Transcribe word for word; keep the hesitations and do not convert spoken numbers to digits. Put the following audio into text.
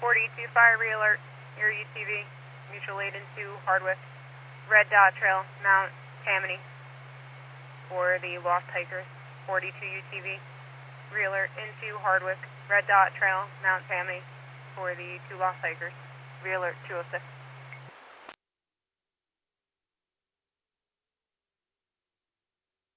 forty-two fire re-alert, your U T V, mutual aid into Hardwick, Red Dot Trail, Mount Tammany, for the lost hikers, forty-two U T V, re-alert into Hardwick, Red Dot Trail, Mount Tammany, for the two lost hikers, re-alert two oh six.